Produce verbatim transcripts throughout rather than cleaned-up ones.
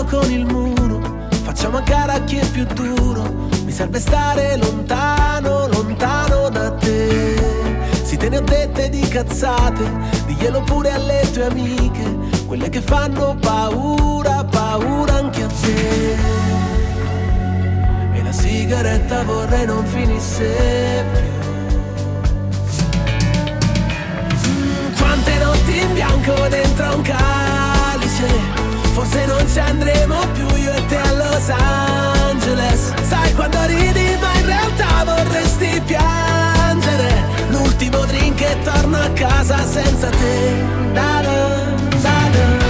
con il muro, facciamo a gara chi è più duro. Mi serve stare lontano, lontano da te. Si te ne ho dette di cazzate, diglielo pure alle tue amiche, quelle che fanno paura, paura anche a te. E la sigaretta vorrei non finisse più. mm, Quante notti in bianco dentro un calice, forse non ci andremo più io e te a Los Angeles. Sai quando ridi ma in realtà vorresti piangere. L'ultimo drink e torno a casa senza te. Da-da, da-da.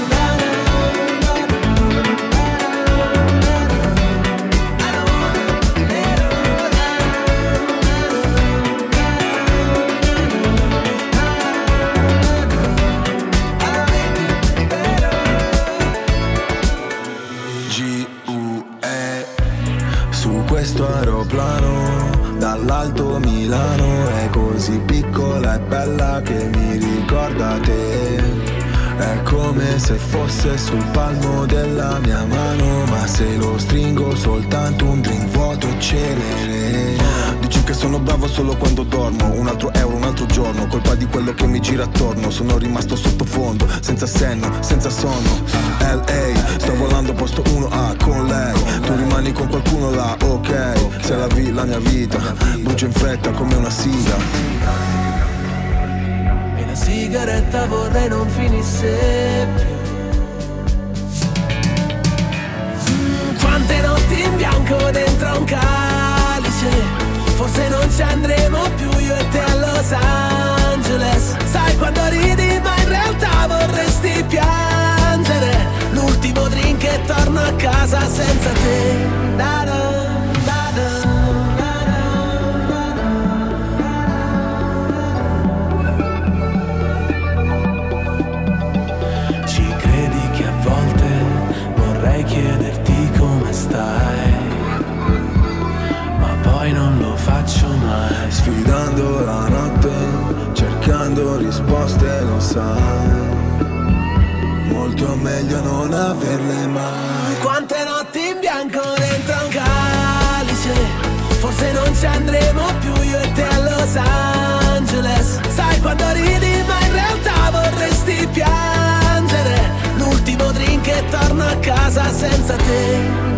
Questo aeroplano dall'alto Milano è così piccola e bella che mi ricorda te. È come se fosse sul palmo della mia mano, ma se lo stringo soltanto un drink vuoto e celere. Dici che sono bravo solo quando dormo, un altro euro, un altro giorno, colpa di quello che mi gira attorno. Sono rimasto sottofondo, senza senno, senza sonno. L A, sto volando posto uno A con lei. Tu rimani con qualcuno là, ok. Se la vi, la mia vita brucia in fretta come una siga. E la sigaretta vorrei non finisse più. mm, Quante notti in bianco dentro un calice, forse non ci andremo più io e te a Los Angeles. Sai quando ridi ma in realtà vorresti piangere. L'ultimo drink e torno a casa senza te. Da-da. Chiederti come stai, ma poi non lo faccio mai. Sfidando la notte, cercando risposte, lo sai. Molto meglio non averle mai. Quante notti in bianco dentro un calice, forse non ci andremo più io e te a Los Angeles. Sai quando ridi ma in realtà vorresti piangere. L'ultimo drink e torno a casa senza te.